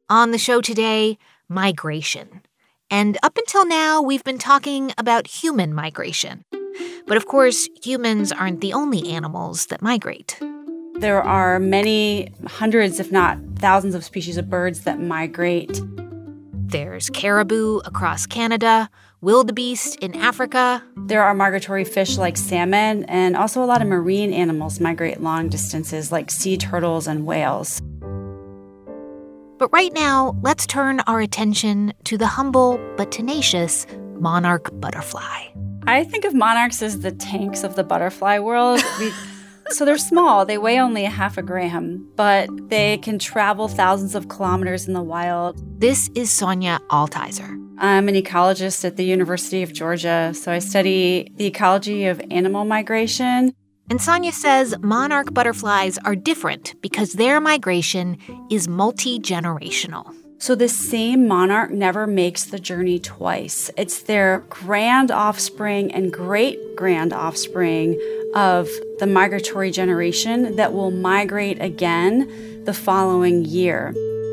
On the show today, migration. And up until now, we've been talking about human migration. But of course, humans aren't the only animals that migrate. There are many hundreds, if not thousands of species of birds that migrate. There's caribou across Canada, wildebeest in Africa. There are migratory fish like salmon, and also a lot of marine animals migrate long distances like sea turtles and whales. But right now, let's turn our attention to the humble but tenacious monarch butterfly. I think of monarchs as the tanks of the butterfly world. So they're small. They weigh only half a gram, but they can travel thousands of kilometers in the wild. This is Sonia Altizer. I'm an ecologist at the University of Georgia, so I study the ecology of animal migration. And Sonia says monarch butterflies are different because their migration is multi-generational. So the same monarch never makes the journey twice. It's their grand offspring and great-grand offspring of the migratory generation that will migrate again the following year.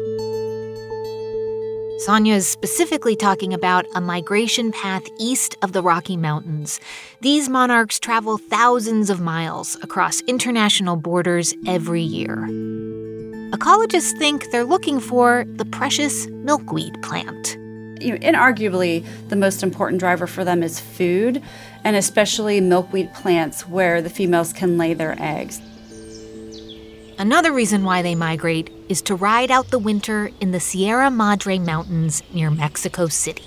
Sonia is specifically talking about a migration path east of the Rocky Mountains. These monarchs travel thousands of miles across international borders every year. Ecologists think they're looking for the precious milkweed plant. Inarguably, the most important driver for them is food, and especially milkweed plants where the females can lay their eggs. Another reason why they migrate is to ride out the winter in the Sierra Madre Mountains near Mexico City.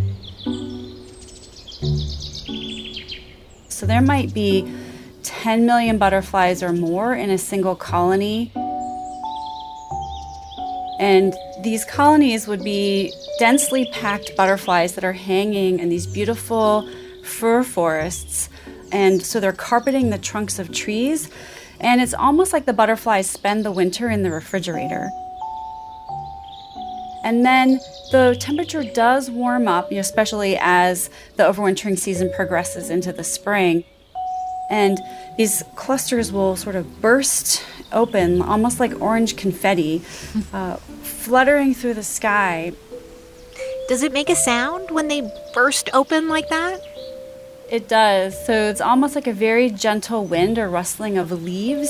So there might be 10 million butterflies or more in a single colony. And these colonies would be densely packed butterflies that are hanging in these beautiful fir forests. And so they're carpeting the trunks of trees. And it's almost like the butterflies spend the winter in the refrigerator. And then the temperature does warm up, especially as the overwintering season progresses into the spring. And these clusters will sort of burst open, almost like orange confetti, fluttering through the sky. Does it make a sound when they burst open like that? It does. So it's almost like a very gentle wind or rustling of leaves.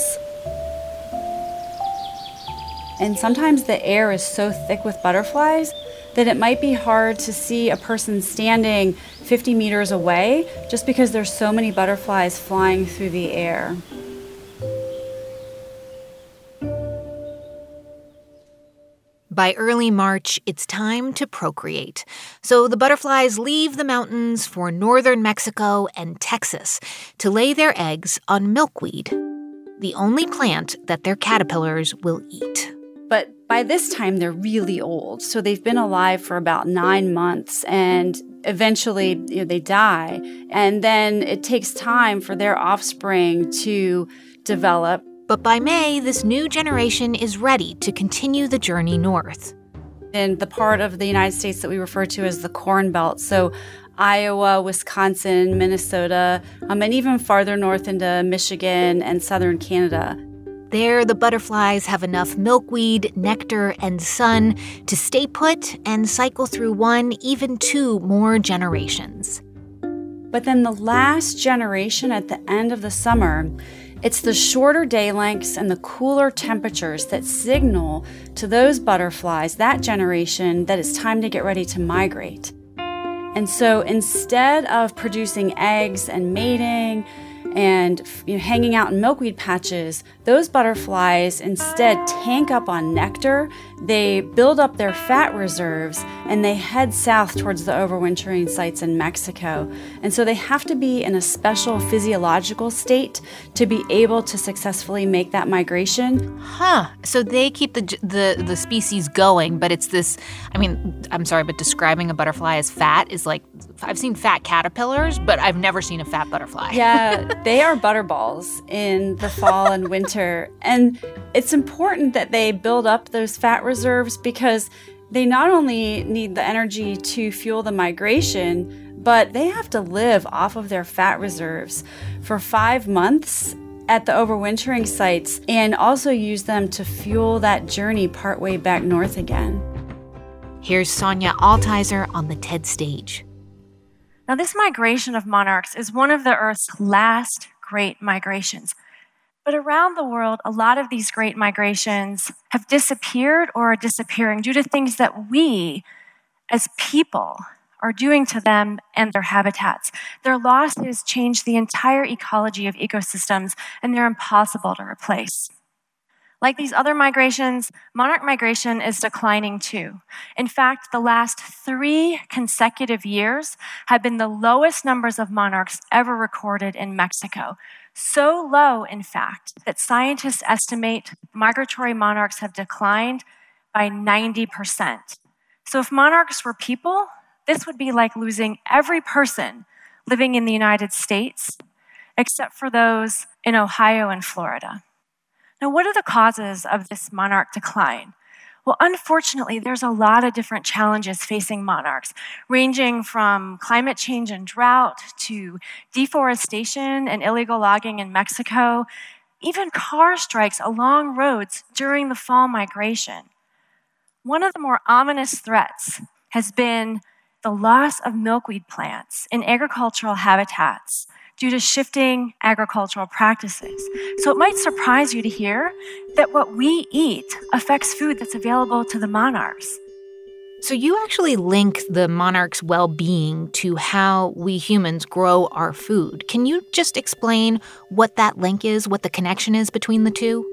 And sometimes the air is so thick with butterflies that it might be hard to see a person standing 50 meters away just because there's so many butterflies flying through the air. By early March, it's time to procreate. So the butterflies leave the mountains for northern Mexico and Texas to lay their eggs on milkweed, the only plant that their caterpillars will eat. But by this time, they're really old. So they've been alive for about 9 months, and eventually they die. And then it takes time for their offspring to develop. But by May, this new generation is ready to continue the journey north. In the part of the United States that we refer to as the Corn Belt, so Iowa, Wisconsin, Minnesota, and even farther north into Michigan and southern Canada. There, the butterflies have enough milkweed, nectar, and sun to stay put and cycle through 1, even 2 more generations. But then the last generation at the end of the summer, it's the shorter day lengths and the cooler temperatures that signal to those butterflies, that generation, that it's time to get ready to migrate. And so instead of producing eggs and mating and hanging out in milkweed patches, those butterflies instead tank up on nectar, they build up their fat reserves, and they head south towards the overwintering sites in Mexico. And so they have to be in a special physiological state to be able to successfully make that migration. So they keep the species going, but it's this, I'm sorry, but describing a butterfly as fat is like, I've seen fat caterpillars, but I've never seen a fat butterfly. Yeah, they are butterballs in the fall and winter. And it's important that they build up those fat reserves because they not only need the energy to fuel the migration, but they have to live off of their fat reserves for 5 months at the overwintering sites and also use them to fuel that journey partway back north again. Here's Sonia Altizer on the TED stage. Now, this migration of monarchs is one of the Earth's last great migrations. But around the world, a lot of these great migrations have disappeared or are disappearing due to things that we, as people, are doing to them and their habitats. Their loss has changed the entire ecology of ecosystems, and they're impossible to replace. Like these other migrations, monarch migration is declining too. In fact, the last 3 consecutive years have been the lowest numbers of monarchs ever recorded in Mexico. So low, in fact, that scientists estimate migratory monarchs have declined by 90%. So if monarchs were people, this would be like losing every person living in the United States, except for those in Ohio and Florida. Now, what are the causes of this monarch decline? Well, unfortunately, there's a lot of different challenges facing monarchs, ranging from climate change and drought to deforestation and illegal logging in Mexico, even car strikes along roads during the fall migration. One of the more ominous threats has been the loss of milkweed plants in agricultural habitats due to shifting agricultural practices. So it might surprise you to hear that what we eat affects food that's available to the monarchs. So you actually link the monarch's well-being to how we humans grow our food. Can you just explain what that link is, what the connection is between the two?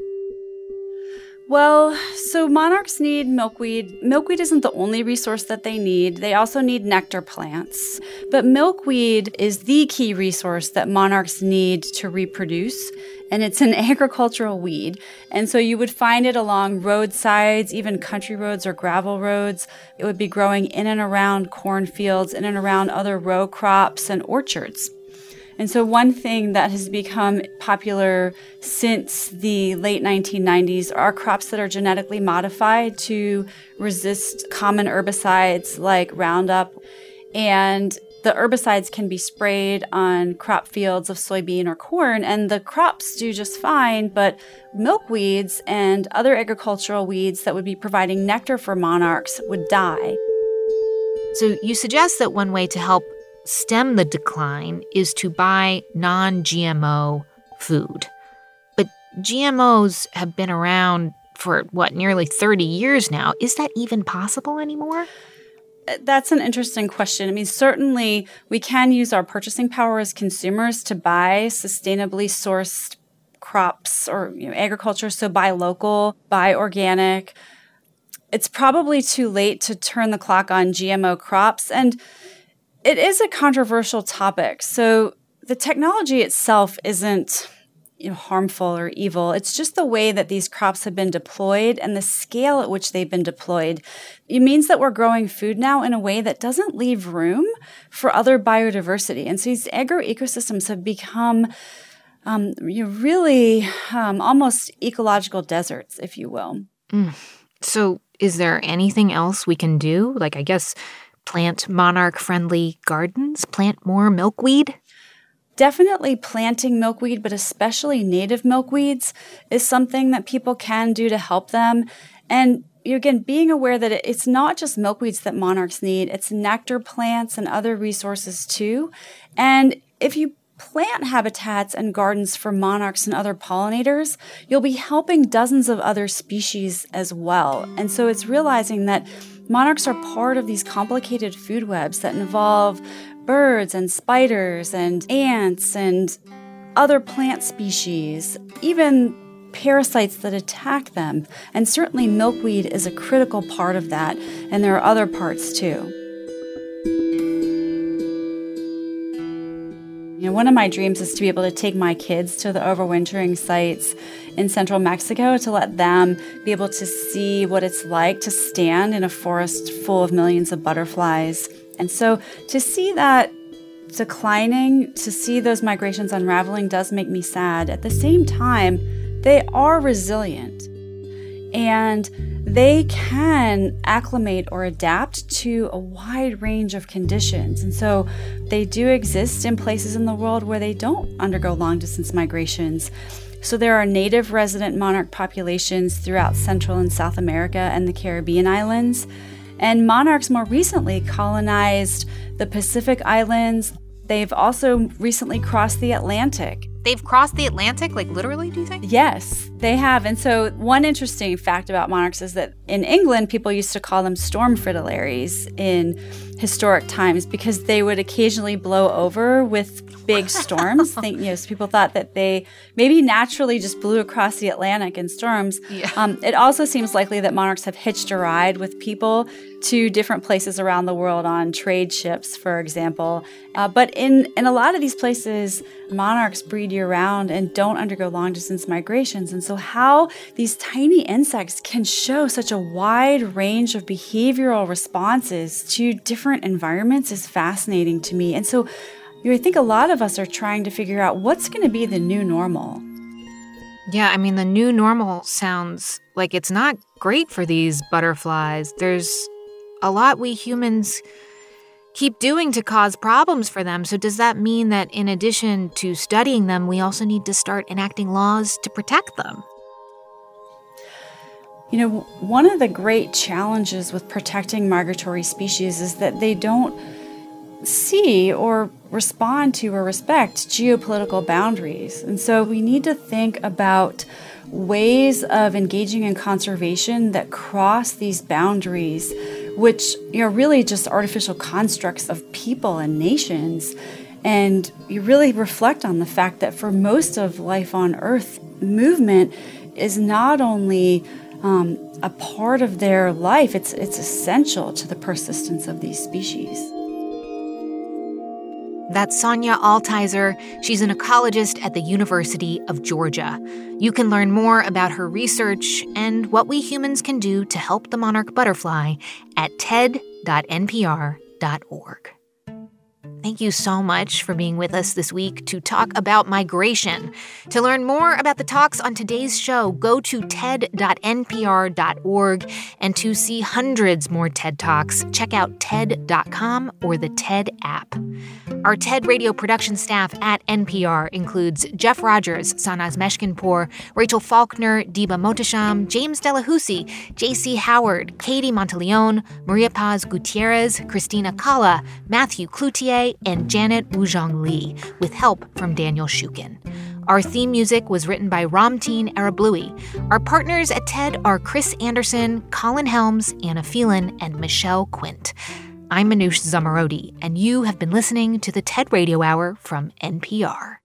Well, so monarchs need milkweed. Milkweed isn't the only resource that they need. They also need nectar plants. But milkweed is the key resource that monarchs need to reproduce, and it's an agricultural weed. And so you would find it along roadsides, even country roads or gravel roads. It would be growing in and around cornfields, in and around other row crops and orchards. And so one thing that has become popular since the late 1990s are crops that are genetically modified to resist common herbicides like Roundup. And the herbicides can be sprayed on crop fields of soybean or corn, and the crops do just fine, but milkweeds and other agricultural weeds that would be providing nectar for monarchs would die. So you suggest that one way to help stem the decline is to buy non-GMO food. But GMOs have been around for, nearly 30 years now. Is that even possible anymore? That's an interesting question. I mean, certainly we can use our purchasing power as consumers to buy sustainably sourced crops or agriculture, so buy local, buy organic. It's probably too late to turn the clock on GMO crops, and it is a controversial topic. So the technology itself isn't harmful or evil. It's just the way that these crops have been deployed and the scale at which they've been deployed. It means that we're growing food now in a way that doesn't leave room for other biodiversity. And so these agroecosystems have become really almost ecological deserts, if you will. So is there anything else we can do? Like, I guess, plant monarch-friendly gardens? Plant more milkweed? Definitely planting milkweed, but especially native milkweeds, is something that people can do to help them. And again, being aware that it's not just milkweeds that monarchs need, it's nectar plants and other resources too. And if you plant habitats and gardens for monarchs and other pollinators, you'll be helping dozens of other species as well. And so it's realizing that monarchs are part of these complicated food webs that involve birds and spiders and ants and other plant species, even parasites that attack them. And certainly milkweed is a critical part of that, and there are other parts too. One of my dreams is to be able to take my kids to the overwintering sites in central Mexico to let them be able to see what it's like to stand in a forest full of millions of butterflies. And so to see that declining, to see those migrations unraveling does make me sad. At the same time, they are resilient and they can acclimate or adapt to a wide range of conditions. And so they do exist in places in the world where they don't undergo long-distance migrations. So there are native resident monarch populations throughout Central and South America and the Caribbean islands. And monarchs more recently colonized the Pacific Islands. They've also recently crossed the Atlantic. They've crossed the Atlantic, like literally, do you think? Yes, they have. And so one interesting fact about monarchs is that in England, people used to call them storm fritillaries in historic times because they would occasionally blow over with big storms. So people thought that they maybe naturally just blew across the Atlantic in storms. Yeah. It also seems likely that monarchs have hitched a ride with people to different places around the world on trade ships, for example. But in a lot of these places, monarchs breed year-round and don't undergo long-distance migrations. And so how these tiny insects can show such a wide range of behavioral responses to different environments is fascinating to me. And so I think a lot of us are trying to figure out what's going to be the new normal. Yeah, I mean, the new normal sounds like it's not great for these butterflies. There's a lot we humans keep doing to cause problems for them. So does that mean that in addition to studying them, we also need to start enacting laws to protect them? One of the great challenges with protecting migratory species is that they don't see or respond to or respect geopolitical boundaries. And so we need to think about ways of engaging in conservation that cross these boundaries, which are really just artificial constructs of people and nations. And you really reflect on the fact that for most of life on Earth, movement is not only a part of their life, it's essential to the persistence of these species. That's Sonia Altizer. She's an ecologist at the University of Georgia. You can learn more about her research and what we humans can do to help the monarch butterfly at ted.npr.org. Thank you so much for being with us this week to talk about migration. To learn more about the talks on today's show, go to ted.npr.org, and to see hundreds more TED Talks, check out TED.com or the TED app. Our TED Radio production staff at NPR includes Jeff Rogers, Sanaz Meshkinpour, Rachel Faulkner, Diba Mohtasham, James Delahousie, J.C. Howard, Katie Monteleone, Maria Paz Gutierrez, Christina Kalla, Matthew Cloutier, and Janet Wuzhong Lee, with help from Daniel Shukin. Our theme music was written by Ramteen Arablouei. Our partners at TED are Chris Anderson, Colin Helms, Anna Phelan, and Michelle Quint. I'm Manoush Zomorodi, and you have been listening to the TED Radio Hour from NPR.